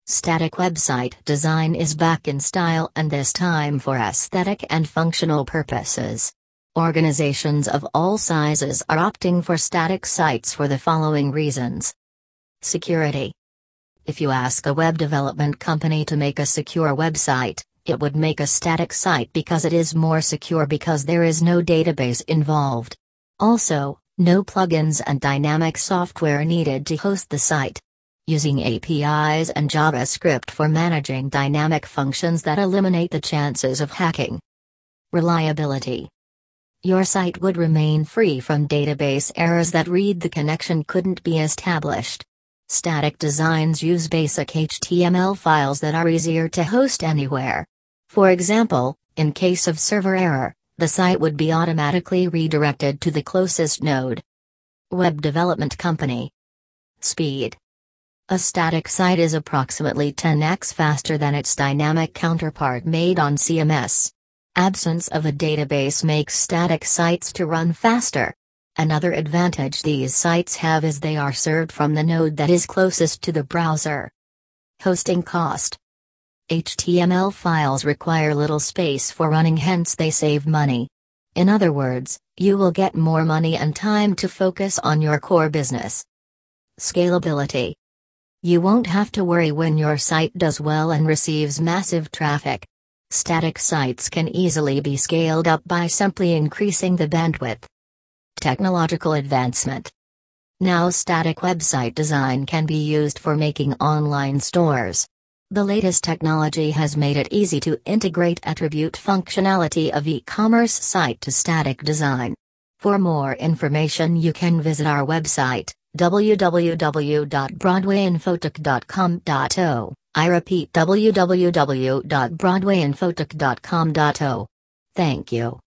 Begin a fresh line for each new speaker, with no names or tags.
Static website design is back in style, and this time for aesthetic and functional purposes. Organizations of all sizes are opting for static sites for the following reasons. Security. If you ask a web development company to make a secure website, it would make a static site because it is more secure because there is no database involved. Also, no plugins and dynamic software needed to host the site. Using APIs and JavaScript for managing dynamic functions that eliminate the chances of hacking. Reliability. Your site would remain free from database errors that read the connection couldn't be established. Static designs use basic HTML files that are easier to host anywhere. For example, in case of server error, the site would be automatically redirected to the closest node. Web development company. Speed. A static site is approximately 10x faster than its dynamic counterpart made on CMS. Absence of a database makes static sites to run faster. Another advantage these sites have is they are served from the node that is closest to the browser. Hosting cost. HTML files require little space for running, hence they save money. In other words, you will get more money and time to focus on your core business. Scalability. You won't have to worry when your site does well and receives massive traffic. Static sites can easily be scaled up by simply increasing the bandwidth. Technological advancement. Now static website design can be used for making online stores. The latest technology has made it easy to integrate attribute functionality of e-commerce site to static design. For more information you can visit our website, www.broadwayinfotech.com.o. I repeat, www.broadwayinfotech.com.o. Thank you.